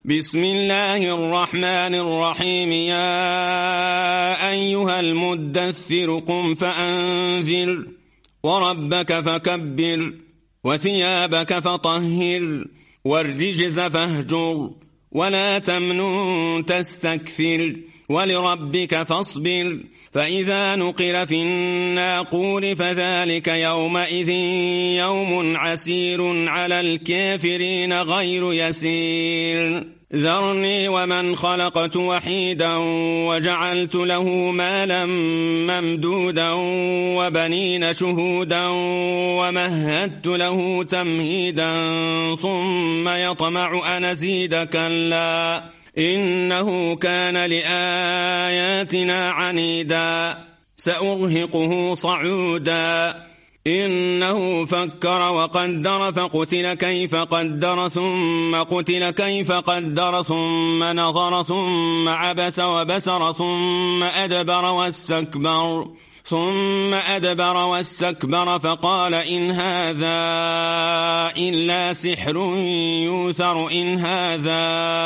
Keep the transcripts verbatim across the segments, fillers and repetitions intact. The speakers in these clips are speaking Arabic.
بسم الله الرحمن الرحيم. يا أيها المدثر قم فأنذر وربك فكبر وثيابك فطهر والرجز فاهجر ولا تمنن تستكثر ولربك فاصبر. فإذا نقر في الناقور فذلك يومئذ يوم عسير على الكافرين غير يسير. ذرني ومن خلقت وحيدا وجعلت له مالا ممدودا وبنين شهودا ومهدت له تمهيدا ثم يطمع أن أزيد كلا إنه كان لآياتنا عنيدا سأرهقه صعودا. إنه فكر وقدر فقتل كيف قدر ثم قتل كيف قدر ثم نظر ثم عبس وبسر ثم أدبر واستكبر ثم أدبر واستكبر فقال إن هذا إلا سحر يوثر إن هذا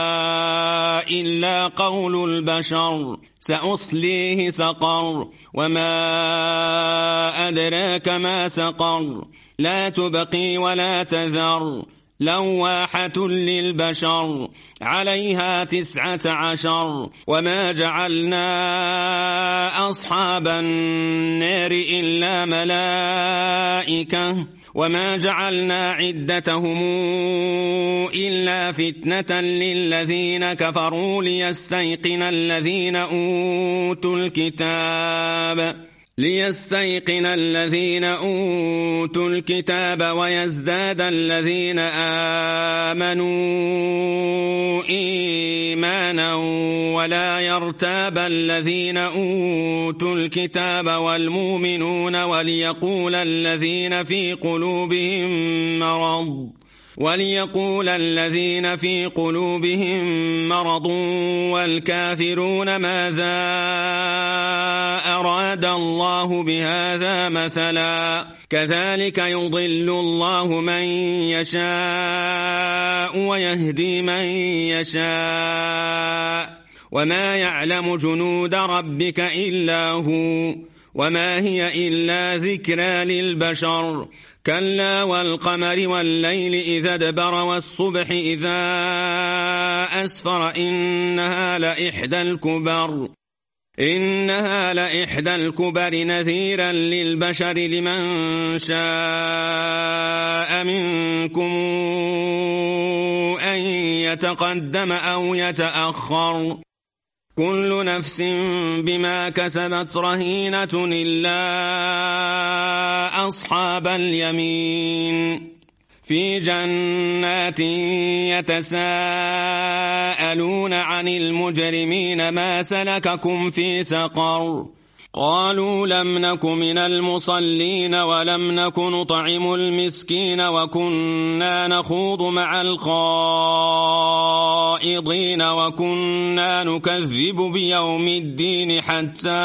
إلا قول البشر سأصليه سقر وما أدراك ما سقر لا تبقي ولا تذر لواحة للبشر عليها تسعة عشر. وما جعلنا أصحاب النار إلا ملائكة وما جعلنا عدتهم إلا فتنة للذين كفروا ليستيقن الذين أوتوا الكتاب ليستيقن الذين أوتوا الكتاب ويزداد الذين آمنوا إيمانا ولا يرتاب الذين أوتوا الكتاب والمؤمنون وليقول الذين في قلوبهم مرض وليقول الذين في قلوبهم مرض والكافرون ماذا أراد الله بهذا مثلا كذلك يضل الله من يشاء ويهدي من يشاء وما يعلم جنود ربك إلا هو وما هي إلا ذكرى للبشر. كلا والقمر والليل إذا ادبر والصبح إذا أسفر إنها لإحدى الكبر إنها لإحدى الكبر نذيرا للبشر لمن شاء منكم أن يتقدم أو يتأخر كل نفس بما كسبت رهينة إلا أصحاب اليمين في جنات يتساءلون عن المجرمين ما سلككم في سقر قالوا لم نك من المصلين ولم نك نطعم المسكين وكنا نخوض مع الخائضين وكنا نكذب بيوم الدين حتى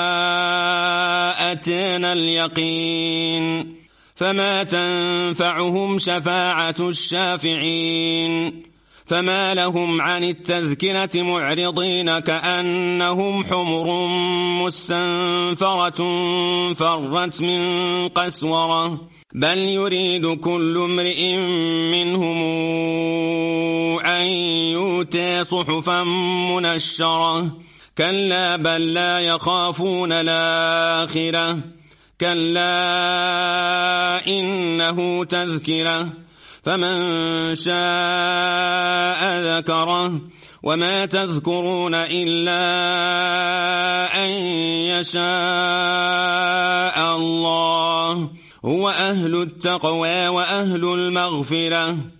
أتانا اليقين فما تنفعهم شفاعة الشافعين. فما لهم عن التذكرة معرضين كأنهم حمر مستنفرة فرت من قسورة بل يريد كل امرئ منهم أن يؤتى صحفا منشرة كلا بل لا يخافون الآخرة كلا إنه تذكرة فمن شاء ذكره وما تذكرون إلا أن يشاء الله هو أهل التقوى وأهل المغفرة.